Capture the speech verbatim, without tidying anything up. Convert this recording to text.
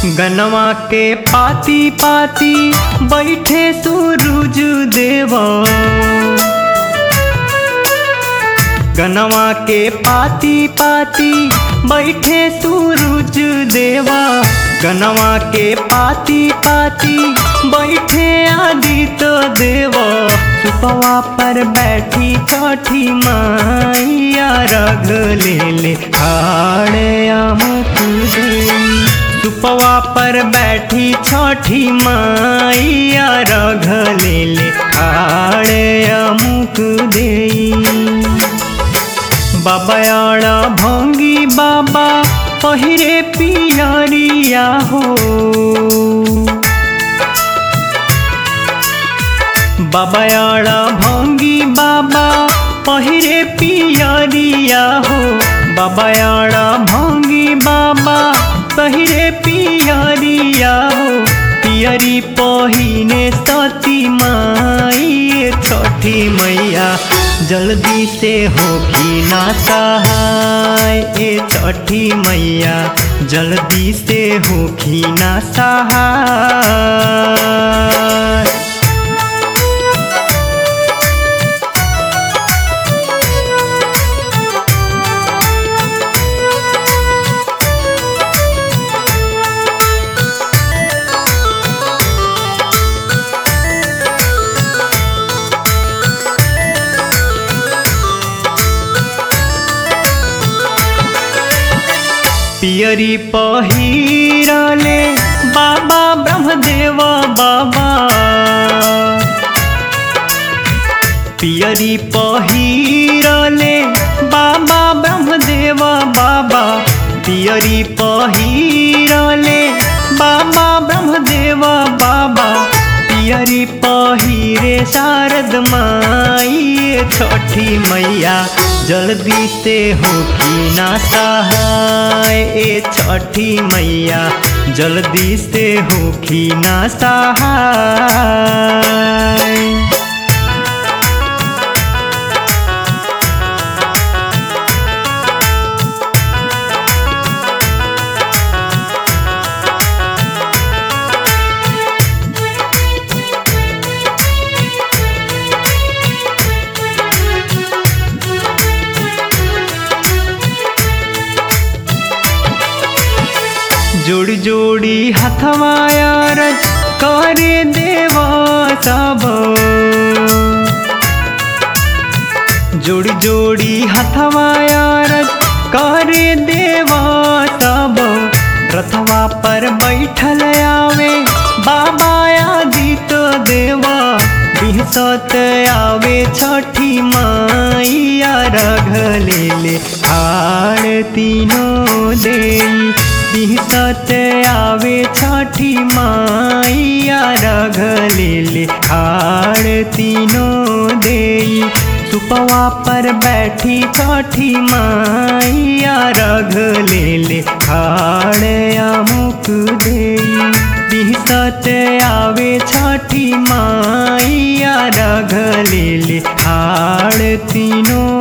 गनवा के पाती पाती बैठे सूरज देवा। गनवा के पाती पाती बैठे सूरज देवा। गनवा के पाती पाती बैठे आदित्य देवा। सुपवा पर बैठी छठी माइया रग ले ले खाड़े अमुक देई। सुपवा पर बैठी छठी माइया रग ले ले खाड़े अमुक देई। बाबायाड़ा भोंगी बाबा पहिरे पियरिया हो। बाबायाड़ा भोंगी बाबा पहिरे पियरिया हो। बाबायाड़ा भोंगी बाबा पहिरे पियरिया हो। पियरी पहिने सती माई छठी मैया जल्दी से होखी ना सहाय। ए छठी मैया जल्दी से होखी ना सहाय। पियरी पहिरले बाबा ब्रह्मदेव बाबा। पियरी पहिरले बाबा ब्रह्मदेव बाबा। पियरी पहिरले बाबा ब्रह्मदेव बाबा। पियरी पहिरे शारद माई छठी मैया जल्दी से होखी ना सहाय। ए छठी मैया जल्दी से होखी ना सहाय। जोड़ी जोड़ी हथवाया रज करे देवा सब। जोड़ी जोड़ी हथवाया रज करे देवा सब। रथवा पर बैठल आवे बाबा आदित्य देवा। बिहसत आवे छठी माइया रग ले ले हाड़ तीनों देई। बिहसत आवे छठी माइया रग ले ले हाड़ तीनों देई। सुपवा पर बैठी छठी माइया रग ले ले हाड़ अमुक देई। बिहसत आवे छठी माइया रग ले ले हाड़ तीनों